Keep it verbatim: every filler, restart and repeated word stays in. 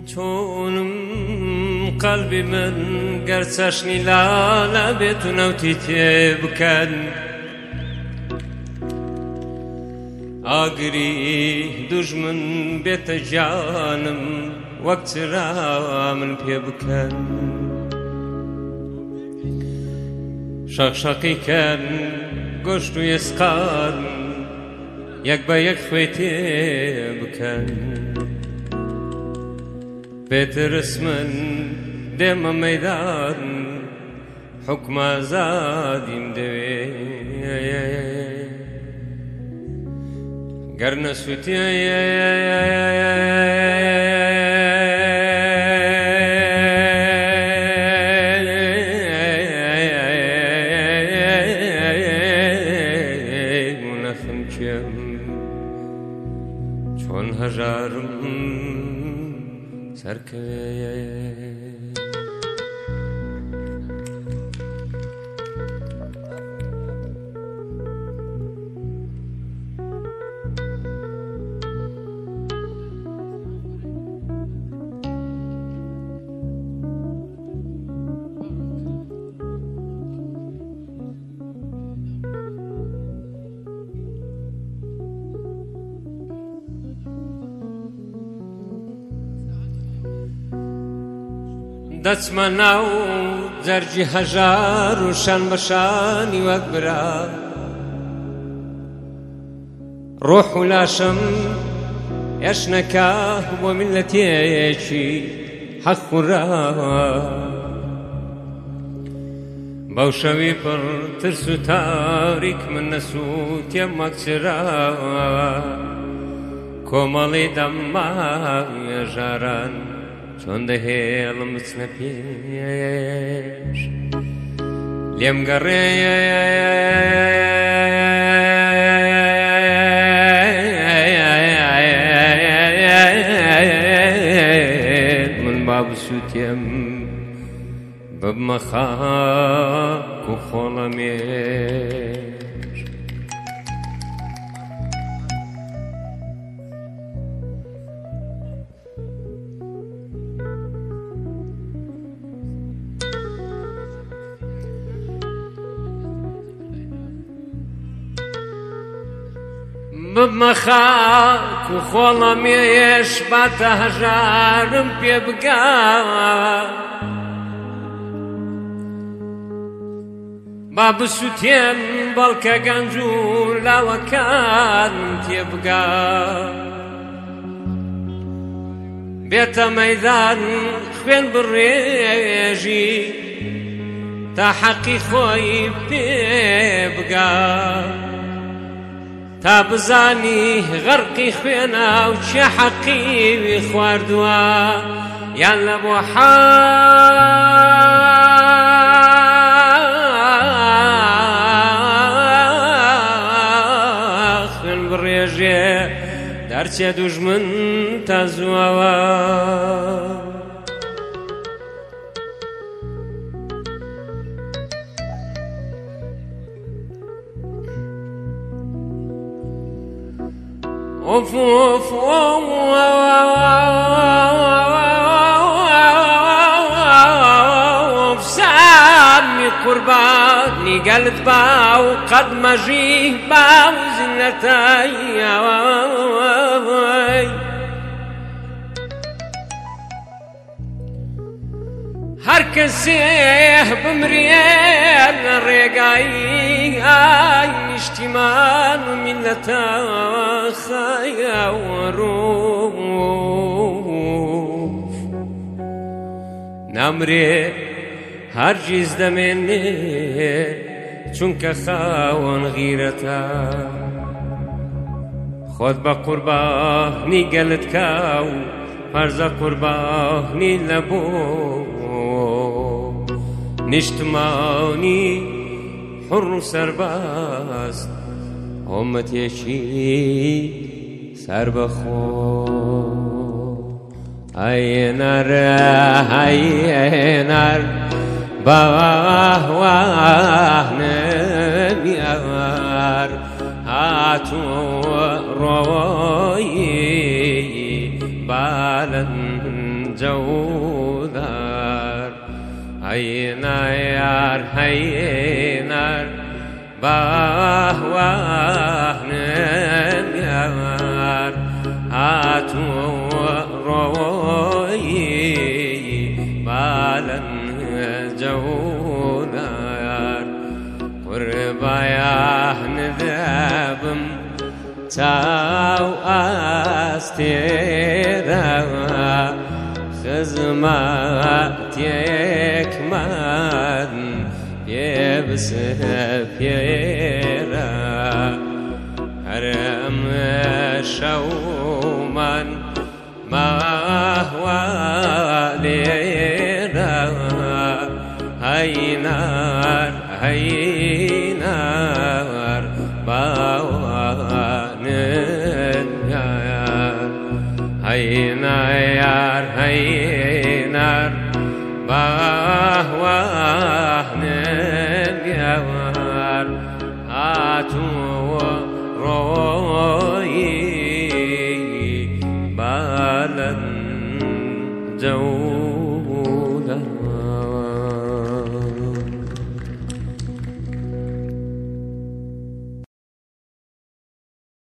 چونم قلبی من گرچشنی لالا بیت و نوتی تی بکن آگری دژمن بیت جانم وقت را من پی بکن شاقشاقی کن گوشت و یسقان یک با یک خویتی بکن بیت رسمن دیم میدان حکم آزادیم دوی گر نسوتی منافم چیم چون هجارم سرکه دەچمە ناو جەرگی هەژار و شان بەشانی وەک برا ڕۆح و لاشم ئێشنەکە بۆ میلەتێکی حەق و ڕا بەو شەوی پڕ ترس و تاریک من نەسووتێم وەک چرا کۆمەڵی دەمای هەژاران چۆن دەهێڵم بچنە پێش لێم گەڕێ من با بسووتێم ببمە خاک و خۆڵەمێش ببمە خاک و خۆڵەمێش باتە هەژارم پێ بگا با بسووتێم بەڵکە گەنج و لاوەکان تێ بگا بێتە مەیدان خوێن بڕێژی تا حەقی خۆی پێ بگا تا بزانی غەرقی خوێنە و چێ حەقی خواردووە یان لە بۆ حەق خوێن بڕێژێ دەرچێ دوژمن تا زووەوە اوف اوف اوف سامي قرباني قلت باو قد مجيه باو زنتي هر کەسێ بمرێن لە ڕێگایی ئای نیشتیمان و میلەتە خەیاوەڕۆف نامرێ هەرگیز دەمێنێ چونکە خاوەن غیرەتە خۆت بە قوربانی گەلت کا و فەرزە قوربانی لە بۆ نیشتمانی حڕ و سەرباز ئۆمەتێکی سەربەخۆ ئەینەرە ئەینەر بەواه واه نەمیەوار هاتووە ڕۆی بالن جودار هينار هينار باه واه نيار هاتو روي بالن جودار قربايا نذابم تاو استيرا خزمات يكمن يبسه بيرا هرم شومن ما هو ليرا هينار هينار باوان يار هينار هينار باوان